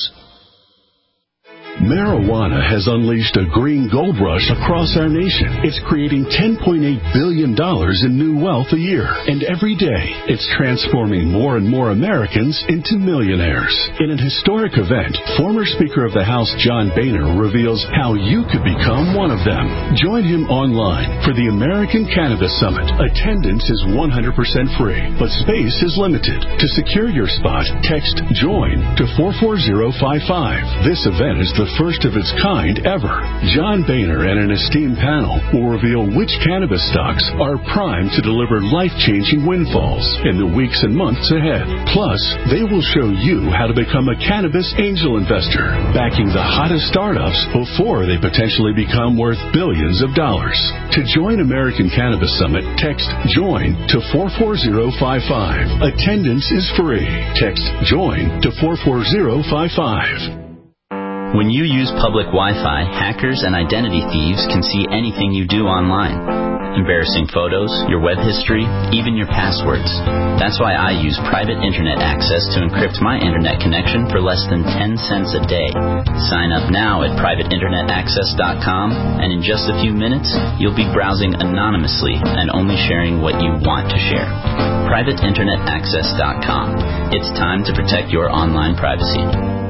Marijuana has unleashed a green gold rush across our nation. It's creating ten point eight billion dollars in new wealth a year. And every day, it's transforming more and more Americans into millionaires. In an historic event, former Speaker of the House John Boehner reveals how you could become one of them. Join him online for the American Cannabis Summit. Attendance is one hundred percent free, but space is limited. To secure your spot, text JOIN to four four zero five five. This event is the the first of its kind ever. John Boehner and an esteemed panel will reveal which cannabis stocks are primed to deliver life-changing windfalls in the weeks and months ahead. Plus, they will show you how to become a cannabis angel investor, backing the hottest startups before they potentially become worth billions of dollars. To join American Cannabis Summit, text JOIN to four four zero five five. Attendance is free. Text JOIN to four four zero five five. When you use public Wi-Fi, hackers and identity thieves can see anything you do online. Embarrassing photos, your web history, even your passwords. That's why I use private internet access to encrypt my internet connection for less than ten cents a day. Sign up now at private internet access dot com, and in just a few minutes, you'll be browsing anonymously and only sharing what you want to share. private internet access dot com. It's time to protect your online privacy.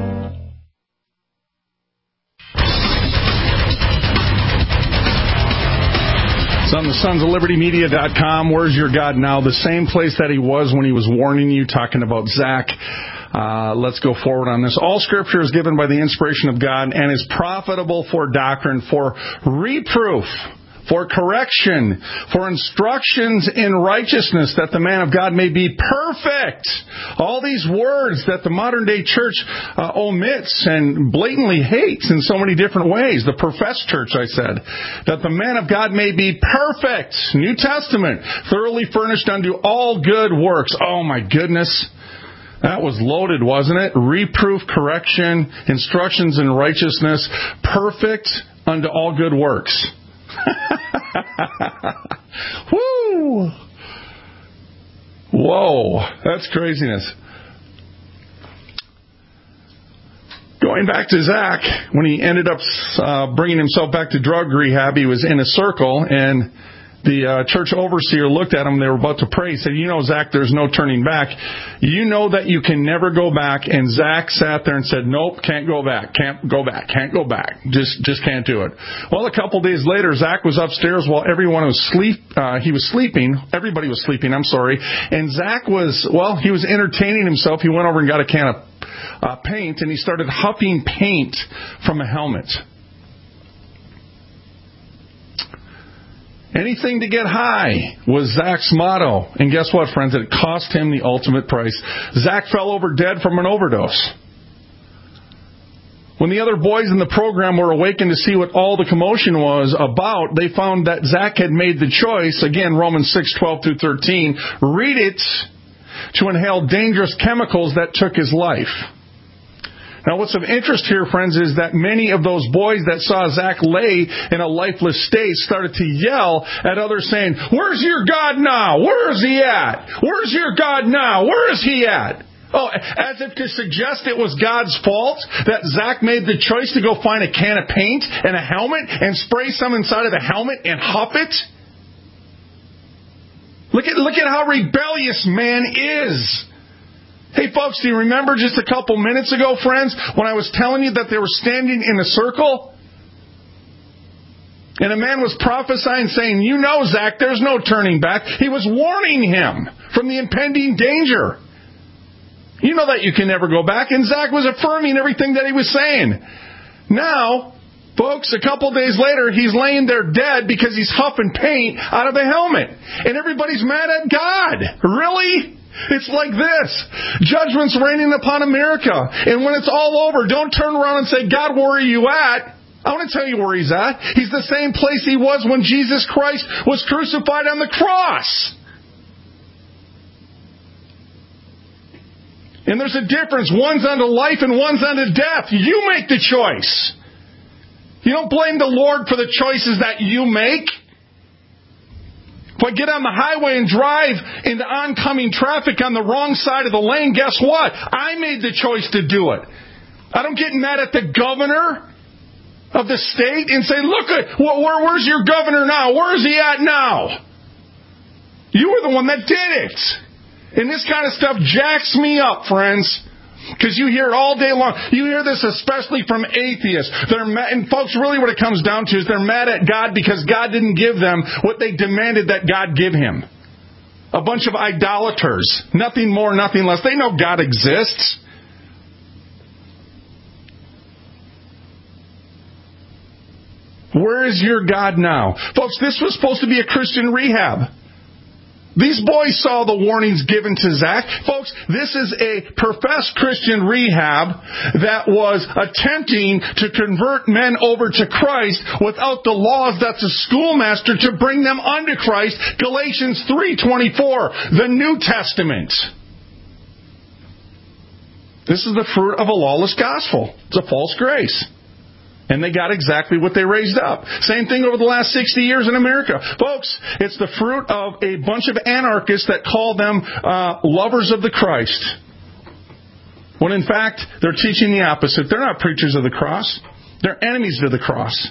It's on the sons of liberty media dot com. Where's your God now? The same place that he was when he was warning you, talking about Zach. Uh, let's go forward on this. All Scripture is given by the inspiration of God and is profitable for doctrine, for reproof, for correction, for instructions in righteousness, that the man of God may be perfect. All these words that the modern day church uh, omits and blatantly hates in so many different ways. The professed church, I said. That the man of God may be perfect. New Testament. Thoroughly furnished unto all good works. Oh my goodness. That was loaded, wasn't it? Reproof, correction, instructions in righteousness. Perfect unto all good works. Woo! Whoa, that's craziness. Going back to Zach, when he ended up uh, bringing himself back to drug rehab, he was in a circle, and the uh, church overseer looked at him. They were about to pray. He said, you know, Zach, there's no turning back. You know that you can never go back. And Zach sat there and said, nope, can't go back. Can't go back. Can't go back. Just just can't do it. Well, a couple days later, Zach was upstairs while everyone was sleep. Uh, he was sleeping. Everybody was sleeping. I'm sorry. And Zach was, well, he was entertaining himself. He went over and got a can of uh, paint, and he started huffing paint from a helmet. Anything to get high was Zach's motto. And guess what, friends? It cost him the ultimate price. Zach fell over dead from an overdose. When the other boys in the program were awakened to see what all the commotion was about, they found that Zach had made the choice, again, Romans six, twelve through thirteen, read it, to inhale dangerous chemicals that took his life. Now, what's of interest here, friends, is that many of those boys that saw Zach lay in a lifeless state started to yell at others saying, "Where's your God now? Where is he at? Where's your God now? Where is he at?" Oh, as if to suggest it was God's fault that Zach made the choice to go find a can of paint and a helmet and spray some inside of the helmet and huff it. Look at, look at how rebellious man is. Hey, folks, do you remember just a couple minutes ago, friends, when I was telling you that they were standing in a circle? And a man was prophesying, saying, "You know, Zach, there's no turning back." He was warning him from the impending danger. You know that you can never go back. And Zach was affirming everything that he was saying. Now, folks, a couple days later, he's laying there dead because he's huffing paint out of the helmet. And everybody's mad at God. Really? It's like this. Judgment's raining upon America. And when it's all over, don't turn around and say, "God, where are you at?" I want to tell you where he's at. He's the same place he was when Jesus Christ was crucified on the cross. And there's a difference. One's unto life and one's unto death. You make the choice. You don't blame the Lord for the choices that you make. If I get on the highway and drive into oncoming traffic on the wrong side of the lane, guess what? I made the choice to do it. I don't get mad at the governor of the state and say, "Look, at where, where's your governor now? Where is he at now?" You were the one that did it. And this kind of stuff jacks me up, friends. Because you hear it all day long. You hear this especially from atheists. They're mad, and folks, really what it comes down to is they're mad at God because God didn't give them what they demanded that God give him. A bunch of idolaters. Nothing more, nothing less. They know God exists. Where is your God now? Folks, this was supposed to be a Christian rehab. These boys saw the warnings given to Zach. Folks, this is a professed Christian rehab that was attempting to convert men over to Christ without the laws. That's a schoolmaster to bring them unto Christ. Galatians three twenty-four, the New Testament. This is the fruit of a lawless gospel. It's a false grace. And they got exactly what they raised up. Same thing over the last sixty years in America. Folks, it's the fruit of a bunch of anarchists that call them uh, lovers of the Christ. When in fact, they're teaching the opposite. They're not preachers of the cross. They're enemies to the cross.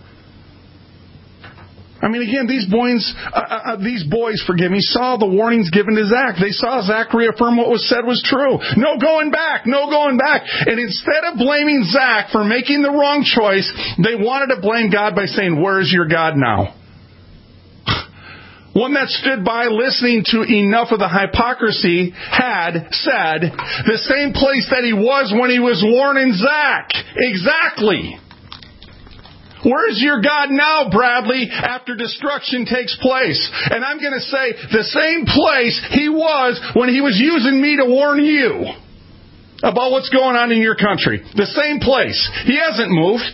I mean, again, these boys, uh, uh, these boys, forgive me, saw the warnings given to Zach. They saw Zach reaffirm what was said was true. No going back, no going back. And instead of blaming Zach for making the wrong choice, they wanted to blame God by saying, "Where is your God now?" One that stood by listening to enough of the hypocrisy had said, the same place that he was when he was warning Zach. Exactly. Where's your God now, Bradley, after destruction takes place? And I'm going to say the same place he was when he was using me to warn you about what's going on in your country. The same place. He hasn't moved.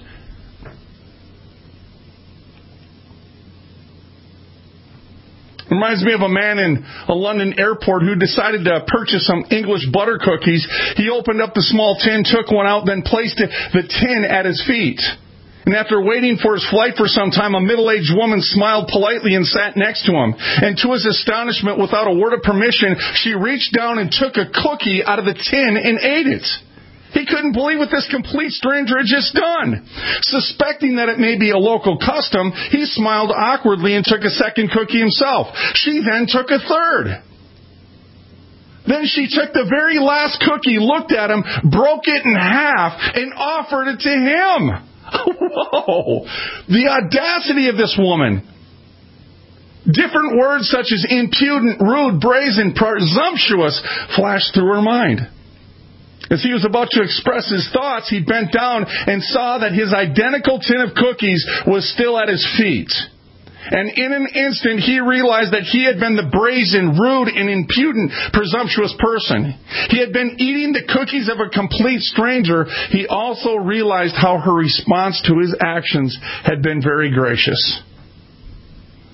Reminds me of a man in a London airport who decided to purchase some English butter cookies. He opened up the small tin, took one out, then placed it, the tin at his feet. And after waiting for his flight for some time, a middle-aged woman smiled politely and sat next to him. And to his astonishment, without a word of permission, she reached down and took a cookie out of the tin and ate it. He couldn't believe what this complete stranger had just done. Suspecting that it may be a local custom, he smiled awkwardly and took a second cookie himself. She then took a third. Then she took the very last cookie, looked at him, broke it in half, and offered it to him. Whoa! The audacity of this woman. Different words such as impudent, rude, brazen, presumptuous flashed through her mind. As he was about to express his thoughts, he bent down and saw that his identical tin of cookies was still at his feet. And in an instant, he realized that he had been the brazen, rude, and impudent, presumptuous person. He had been eating the cookies of a complete stranger. He also realized how her response to his actions had been very gracious.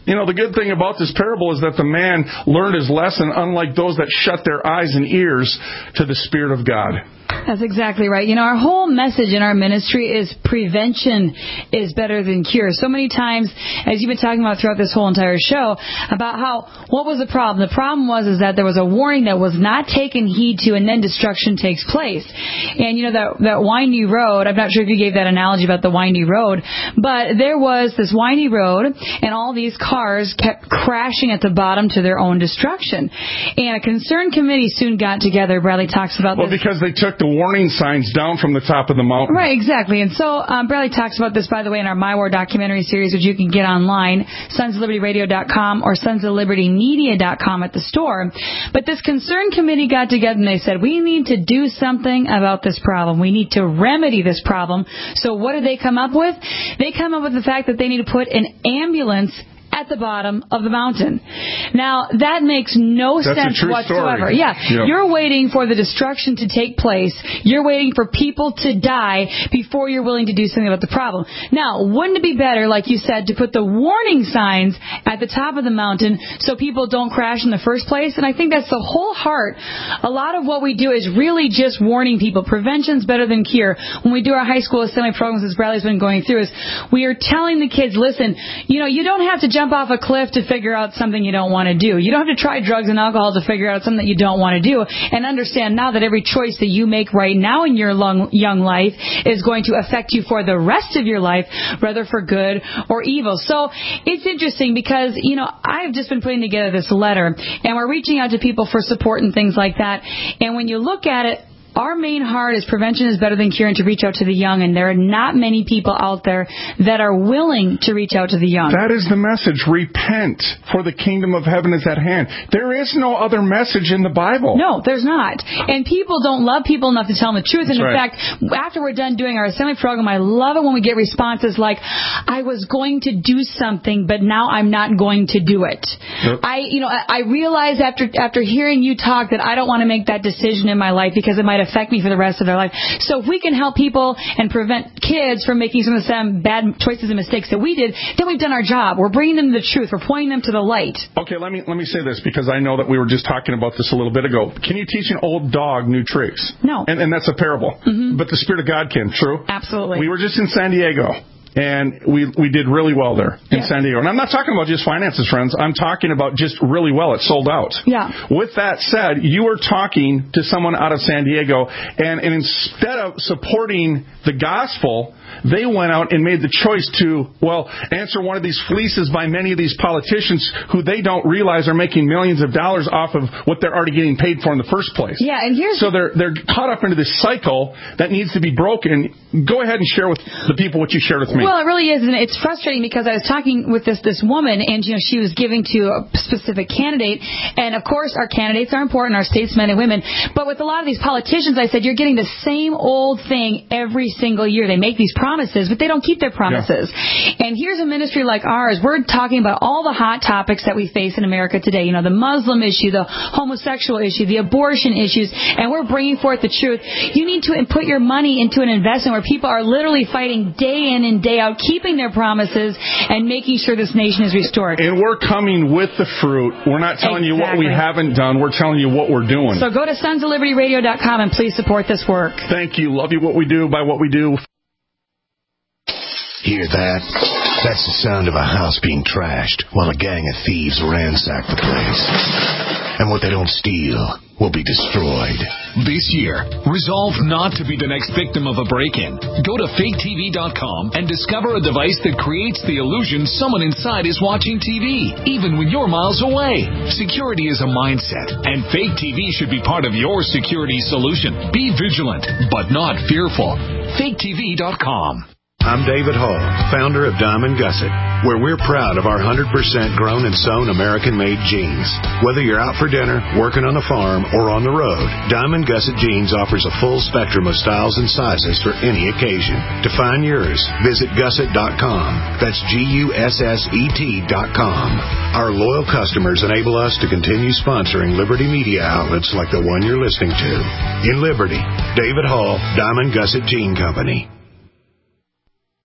You know, the good thing about this parable is that the man learned his lesson, unlike those that shut their eyes and ears to the Spirit of God. That's exactly right. You know, our whole message in our ministry is prevention is better than cure. So many times, as you've been talking about throughout this whole entire show, about how, what was the problem? The problem was is that there was a warning that was not taken heed to, and then destruction takes place. And, you know, that, that windy road, I'm not sure if you gave that analogy about the windy road, but there was this windy road, and all these cars kept crashing at the bottom to their own destruction. And a concerned committee soon got together. Bradley talks about well, this. Well, because they took the warning signs down from the top of the mountain. Right, exactly. And so um, Bradley talks about this, by the way, in our My War documentary series, which you can get online, sons of liberty radio dot com or sons of liberty media dot com at the store. But this concerned committee got together and they said, we need to do something about this problem. We need to remedy this problem. So what did they come up with? They come up with the fact that they need to put an ambulance at the bottom of the mountain. Now, that makes no That's sense a true whatsoever. Story. Yeah, yeah, you're waiting for the destruction to take place. You're waiting for people to die before you're willing to do something about the problem. Now, wouldn't it be better, like you said, to put the warning signs at the top of the mountain so people don't crash in the first place? And I think that's the whole heart. A lot of what we do is really just warning people. Prevention's better than cure. When we do our high school assembly programs, as Bradley's been going through, is we are telling the kids, listen, you know, you don't have to jump off a cliff to figure out something you don't want to do. You don't have to try drugs and alcohol to figure out something that you don't want to do. And understand now that every choice that you make right now in your long, young life is going to affect you for the rest of your life, whether for good or evil. So it's interesting because, you know, I've just been putting together this letter, and we're reaching out to people for support and things like that. And when you look at it, our main heart is prevention is better than cure, and to reach out to the young. And there are not many people out there that are willing to reach out to the young. That is the message. Repent, for the kingdom of heaven is at hand. There is no other message in the Bible. No, there's not. And people don't love people enough to tell them the truth. And That's in right. fact, after we're done doing our assembly program, I love it when we get responses like, I was going to do something, but now I'm not going to do it. Yep. I, you know, I, I realize after after hearing you talk that I don't want to make that decision in my life because it might affect me for the rest of their life. So if we can help people and prevent kids from making some of the same bad choices and mistakes that we did, then we've done our job. We're bringing them the truth. We're pointing them to the light. Okay, let me let me say this, because I know that we were just talking about this a little bit ago. Can you teach an old dog new tricks? No. And, and that's a parable. Mm-hmm. But the Spirit of God can, true? Absolutely. We were just in San Diego. And we we did really well there in yeah. San Diego. And I'm not talking about just finances, friends. I'm talking about just really well. It sold out. Yeah. With that said, you were talking to someone out of San Diego, and, and instead of supporting the gospel, they went out and made the choice to, well, answer one of these fleeces by many of these politicians who they don't realize are making millions of dollars off of what they're already getting paid for in the first place. Yeah, and here's so they're they're caught up into this cycle that needs to be broken. Go ahead and share with the people what you shared with me. Well, it really is, and it's frustrating because I was talking with this this woman, and you know she was giving to a specific candidate, and of course our candidates are important, our statesmen and women. But with a lot of these politicians, I said you're getting the same old thing every single year. They make these promises, but they don't keep their promises. Yeah. And here's a ministry like ours. We're talking about all the hot topics that we face in America today. You know, the Muslim issue, the homosexual issue, the abortion issues, and we're bringing forth the truth. You need to put your money into an investment where people are literally fighting day in and day out, keeping their promises and making sure this nation is restored. And we're coming with the fruit. We're not telling exactly. you what we haven't done. We're telling you what we're doing. So go to sons of liberty radio dot com and please support this work. Thank you. Love you what we do by what we do. Hear that? That's the sound of a house being trashed while a gang of thieves ransack the place. And what they don't steal will be destroyed. This year, resolve not to be the next victim of a break-in. Go to fake T V dot com and discover a device that creates the illusion someone inside is watching T V, even when you're miles away. Security is a mindset, and Fake T V should be part of your security solution. Be vigilant, but not fearful. fake T V dot com. I'm David Hall, founder of Diamond Gusset, where we're proud of our one hundred percent grown and sewn American-made jeans. Whether you're out for dinner, working on a farm, or on the road, Diamond Gusset Jeans offers a full spectrum of styles and sizes for any occasion. To find yours, visit gusset dot com. That's G U S S E T dot com. Our loyal customers enable us to continue sponsoring Liberty media outlets like the one you're listening to. In Liberty, David Hall, Diamond Gusset Jean Company.